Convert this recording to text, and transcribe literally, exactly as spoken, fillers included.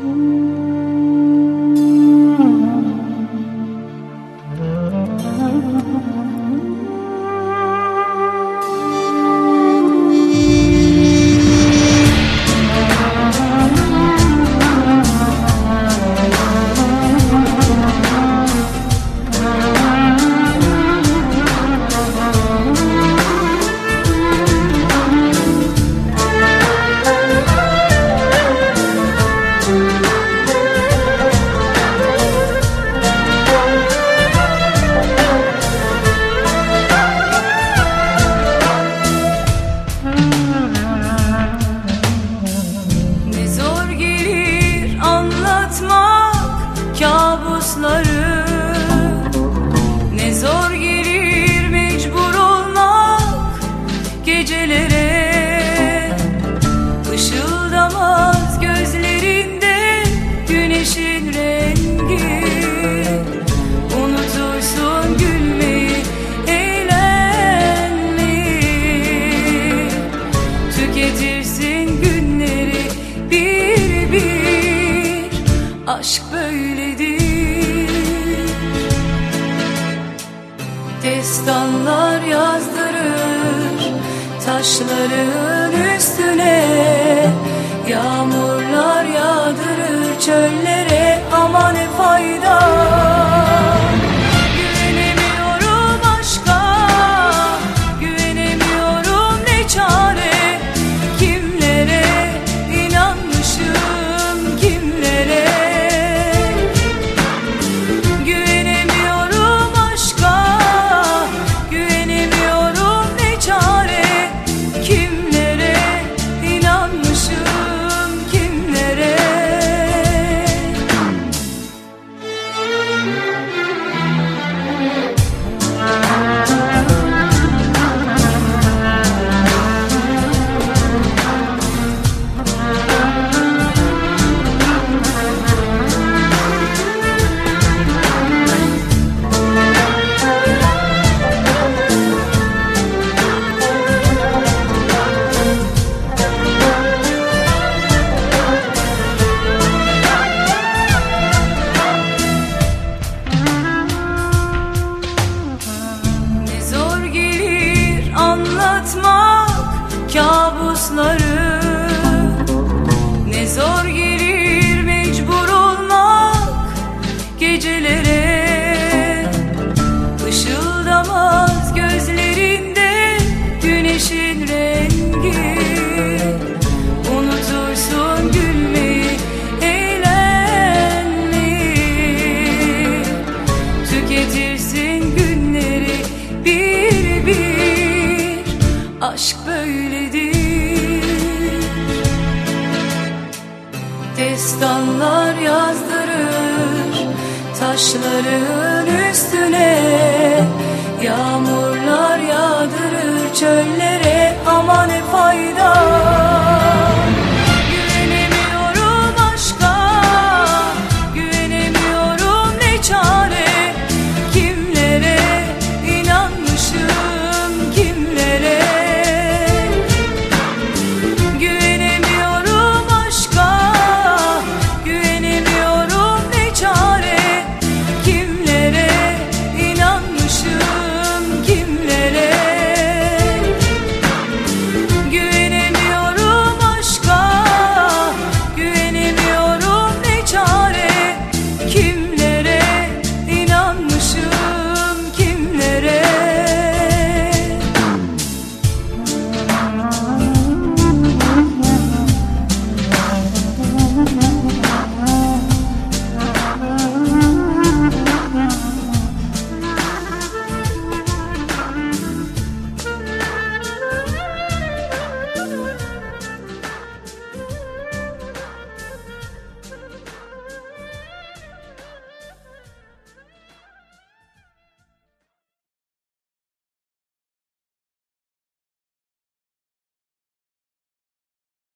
Kabusları ne zor gelir mecbur olmak gecelere. Işıldamaz gözlerinde güneşin rengi. Unutursun gülmeyi, eğlenmeyi. Tüketirsin günleri bir bir. Aşk böyledir. Destanlar yazdırır taşların üstüne. Yağmurlar yağdırır çöllere, ama ne fayda. Güvenemiyorum aşka, güvenemiyorum ne çare. Kimlere inanmışım, kimlere. Kabusları ne zor gelir mecbur olmak gecelere. Işıldamaz gözlerinde güneşin rengi. Unutursun gülmeyi, eğlenmeyi. Tüketirsin günleri bir bir. Aşk böyledir. Destanlar yazdırır taşların üstüne. Yağmurlar yağdırır çöllere, ama ne fayda.